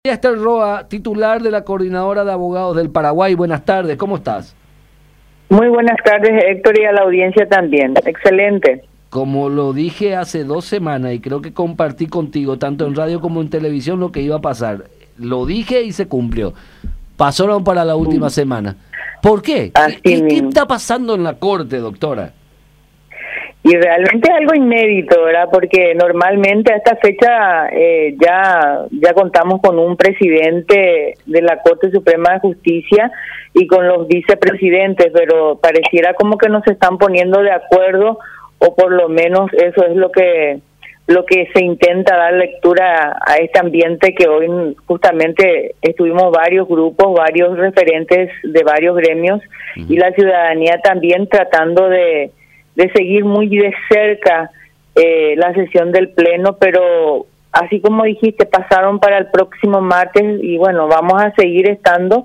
Esther Roa, titular de la Coordinadora de Abogados del Paraguay. Buenas tardes, ¿cómo estás? Muy buenas tardes, Héctor, y a la audiencia también. Excelente. Como lo dije hace 2 semanas y creo que compartí contigo, tanto en radio como en televisión, lo que iba a pasar. Lo dije y se cumplió. Pasaron para la última semana. ¿Por qué? ¿Qué está pasando en la Corte, doctora? Y realmente es algo inédito, ¿verdad? Porque normalmente a esta fecha ya contamos con un presidente de la Corte Suprema de Justicia y con los vicepresidentes, pero pareciera como que no se están poniendo de acuerdo, o por lo menos eso es lo que se intenta dar lectura a este ambiente que hoy justamente estuvimos varios grupos, varios referentes de varios gremios y la ciudadanía también tratando de seguir muy de cerca la sesión del Pleno, pero así como dijiste, pasaron para el próximo martes y bueno, vamos a seguir estando.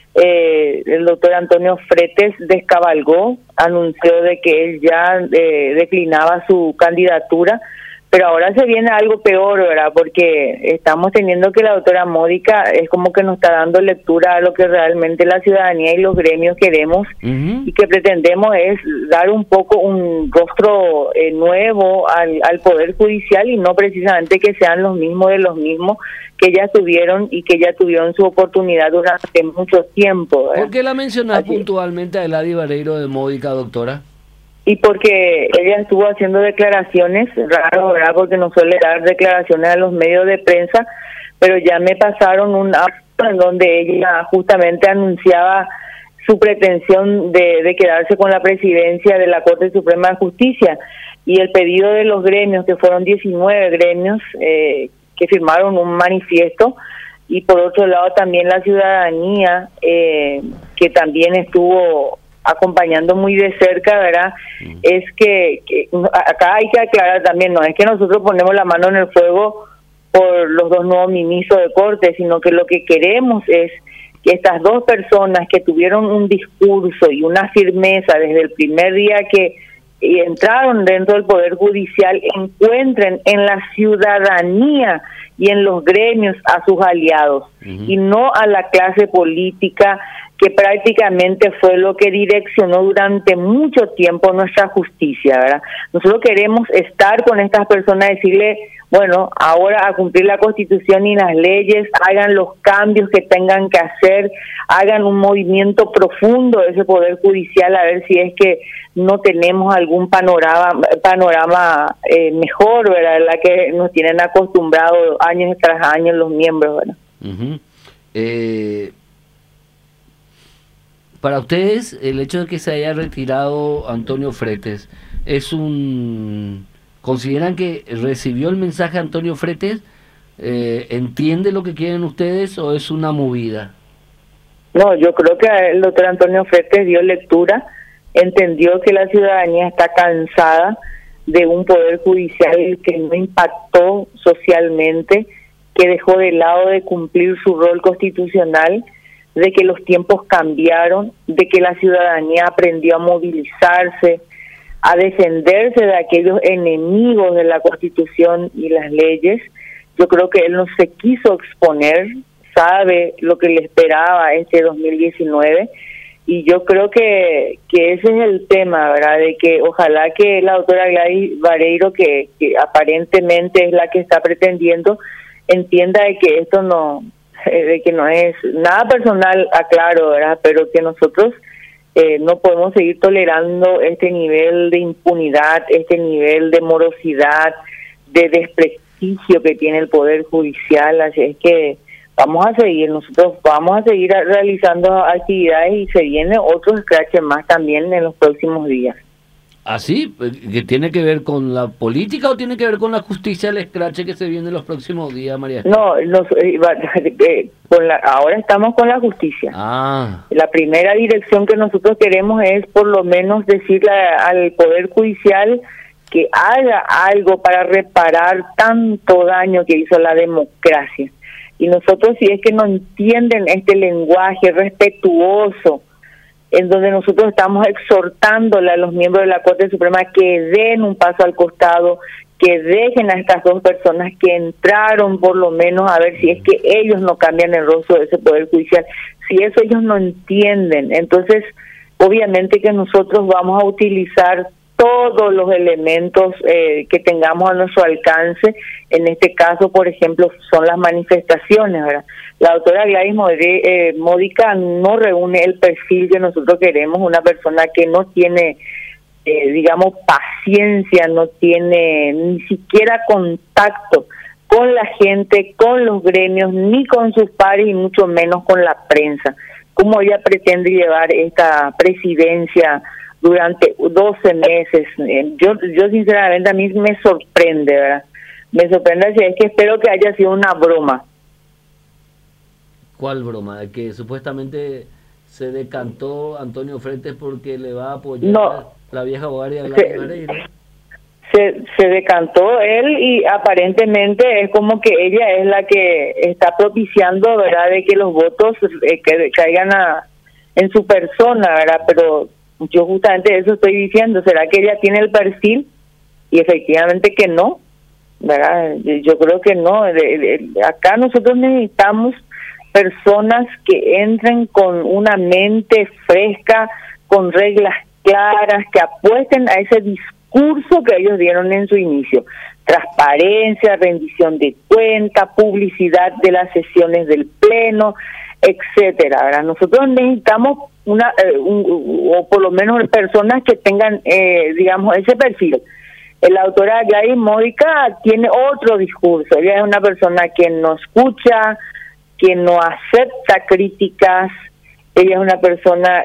El doctor Antonio Fretes descabalgó, anunció de que él ya declinaba su candidatura, pero ahora se viene algo peor, ¿verdad? Porque estamos teniendo que la doctora Módica es como que nos está dando lectura a lo que realmente la ciudadanía y los gremios queremos y que pretendemos es dar un poco un rostro nuevo al Poder Judicial y no precisamente que sean los mismos de los mismos que ya tuvieron y que ya tuvieron su oportunidad durante mucho tiempo, ¿verdad? ¿Por qué la mencionás puntualmente a Eladio Vareiro de Módica, doctora? Y porque ella estuvo haciendo declaraciones, raro, ¿verdad? Porque no suele dar declaraciones a los medios de prensa, pero ya me pasaron un audio en donde ella justamente anunciaba su pretensión de quedarse con la presidencia de la Corte Suprema de Justicia y el pedido de los gremios, que fueron 19 gremios que firmaron un manifiesto, y por otro lado también la ciudadanía que también estuvo acompañando muy de cerca, ¿verdad? Es que acá hay que aclarar también, no es que nosotros ponemos la mano en el fuego por los 2 nuevos ministros de Corte, sino que lo que queremos es que estas 2 personas que tuvieron un discurso y una firmeza desde el primer día que entraron dentro del Poder Judicial encuentren en la ciudadanía y en los gremios a sus aliados y no a la clase política que prácticamente fue lo que direccionó durante mucho tiempo nuestra justicia, ¿verdad? Nosotros queremos estar con estas personas, decirle, bueno, ahora a cumplir la Constitución y las leyes, hagan los cambios que tengan que hacer, hagan un movimiento profundo de ese Poder Judicial, a ver si es que no tenemos algún panorama mejor, ¿verdad? La que nos tienen acostumbrados años tras años los miembros, ¿verdad? Para ustedes, el hecho de que se haya retirado Antonio Fretes, ¿consideran que recibió el mensaje Antonio Fretes? ¿Entiende lo que quieren ustedes o es una movida? No, yo creo que el doctor Antonio Fretes dio lectura, entendió que la ciudadanía está cansada de un Poder Judicial que no impactó socialmente, que dejó de lado de cumplir su rol constitucional, de que los tiempos cambiaron, de que la ciudadanía aprendió a movilizarse, a defenderse de aquellos enemigos de la Constitución y las leyes. Yo creo que él no se quiso exponer, sabe lo que le esperaba este 2019, y yo creo que ese es el tema, ¿verdad? De que ojalá que la doctora Gladys Vareiro, que aparentemente es la que está pretendiendo, entienda de que esto de que no es nada personal, aclaro, ¿verdad? Pero que nosotros no podemos seguir tolerando este nivel de impunidad, este nivel de morosidad, de desprestigio que tiene el Poder Judicial. Así es que nosotros vamos a seguir realizando actividades y se viene otro escrache más también en los próximos días. ¿Así? ¿Que tiene que ver con la política o tiene que ver con la justicia, el escrache que se viene en los próximos días, María? No, ahora estamos con la justicia. La primera dirección que nosotros queremos es por lo menos decirle al Poder Judicial que haga algo para reparar tanto daño que hizo la democracia. Y nosotros, si es que no entienden este lenguaje respetuoso, en donde nosotros estamos exhortándole a los miembros de la Corte Suprema que den un paso al costado, que dejen a estas dos personas que entraron, por lo menos a ver si es que ellos no cambian el rostro de ese Poder Judicial. Si eso ellos no entienden, entonces obviamente que nosotros vamos a utilizar todos los elementos que tengamos a nuestro alcance. En este caso, por ejemplo, son las manifestaciones, ¿verdad? La doctora Gladys Módica no reúne el perfil que nosotros queremos, una persona que no tiene digamos, paciencia, no tiene ni siquiera contacto con la gente, con los gremios, ni con sus pares y mucho menos con la prensa. ¿Cómo ella pretende llevar esta presidencia durante 12 meses? Yo sinceramente a mí me sorprende, ¿verdad? Me sorprende, es que espero que haya sido una broma. ¿Cuál broma? Que supuestamente se decantó Antonio Frentes porque le va a apoyar la vieja guardia de la Pereira. Se decantó él y aparentemente es como que ella es la que está propiciando, ¿verdad?, de que los votos que caigan en su persona, ¿verdad? Pero yo justamente eso estoy diciendo, ¿será que ella tiene el perfil? Y efectivamente que no, ¿verdad? Yo creo que no. Acá nosotros necesitamos personas que entren con una mente fresca, con reglas claras, que apuesten a ese discurso que ellos dieron en su inicio: transparencia, rendición de cuenta, publicidad de las sesiones del pleno, etcétera, ¿verdad? Nosotros necesitamos o por lo menos personas que tengan, digamos, ese perfil. La autora Gladys Módica tiene otro discurso. Ella es una persona que no escucha, que no acepta críticas. Ella es una persona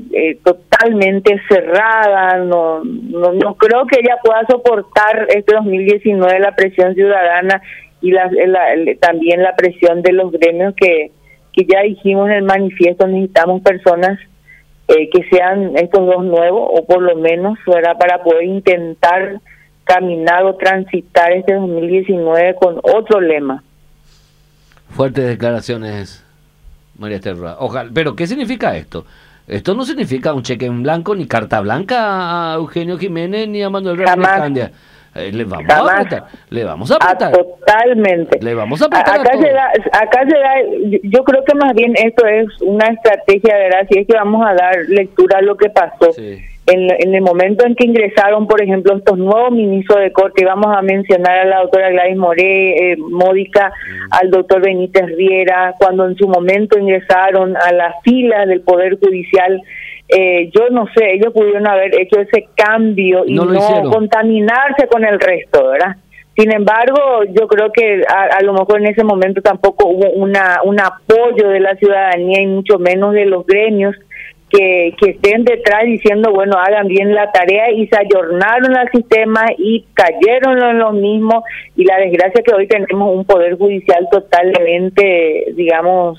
totalmente cerrada. No creo que ella pueda soportar este 2019 la presión ciudadana y también la presión de los gremios que ya dijimos en el manifiesto. Necesitamos personas que sean estos dos nuevos, o por lo menos fuera para poder intentar caminar o transitar este 2019 con otro lema. Fuertes declaraciones, María Esther Roa. Ojalá, pero ¿qué significa esto? Esto no significa un cheque en blanco ni carta blanca a Eugenio Jiménez ni a Manuel Candia. Le vamos a apretar. Totalmente. Le vamos a apretar. Acá se da, yo creo que más bien esto es una estrategia, ¿verdad? Si es que vamos a dar lectura a lo que pasó. Sí. En el momento en que ingresaron, por ejemplo, estos nuevos ministros de corte, vamos a mencionar a la doctora Gladys Módica, al doctor Benítez Riera, cuando en su momento ingresaron a la fila del Poder Judicial, yo no sé, ellos pudieron haber hecho ese cambio y no contaminarse con el resto, ¿verdad? Sin embargo, yo creo que a lo mejor en ese momento tampoco hubo un apoyo de la ciudadanía y mucho menos de los gremios que estén detrás diciendo, bueno, hagan bien la tarea, y se ayornaron al sistema y cayeron en lo mismo. Y la desgracia que hoy tenemos un Poder Judicial totalmente, digamos,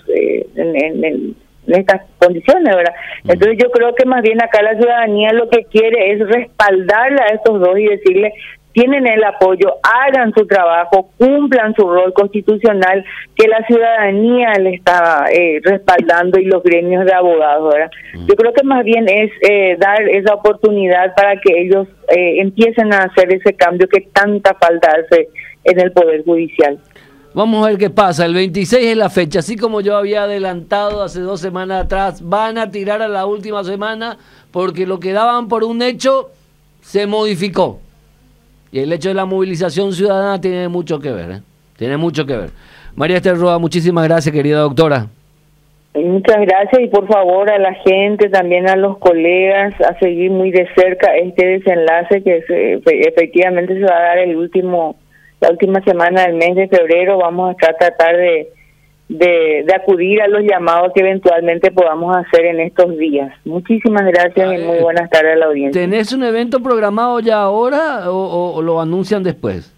en estas condiciones, ¿verdad? Entonces yo creo que más bien acá la ciudadanía lo que quiere es respaldarle a estos dos y decirle: tienen el apoyo, hagan su trabajo, cumplan su rol constitucional, que la ciudadanía le está respaldando, y los gremios de abogados, ¿verdad? Yo creo que más bien es dar esa oportunidad para que ellos empiecen a hacer ese cambio que tanta falta hace en el Poder Judicial. Vamos a ver qué pasa. El 26 es la fecha, así como yo había adelantado hace 2 semanas atrás. Van a tirar a la última semana porque lo que daban por un hecho se modificó. Y el hecho de la movilización ciudadana tiene mucho que ver, tiene mucho que ver. María Esther Roa, muchísimas gracias, querida doctora. Muchas gracias, y por favor a la gente, también a los colegas, a seguir muy de cerca este desenlace que efectivamente se va a dar la última semana del mes de febrero. Vamos a tratar de acudir a los llamados que eventualmente podamos hacer en estos días. Muchísimas gracias y muy buenas tardes a la audiencia. ¿Tenés un evento programado ya ahora o lo anuncian después?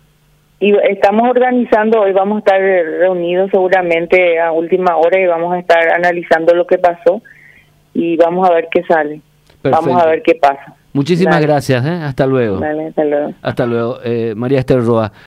Y estamos organizando, hoy vamos a estar reunidos seguramente a última hora y vamos a estar analizando lo que pasó y vamos a ver qué sale. Perfecto. Vamos a ver qué pasa. Muchísimas gracias, hasta luego. Dale, hasta luego. Hasta luego, María Esther Roa.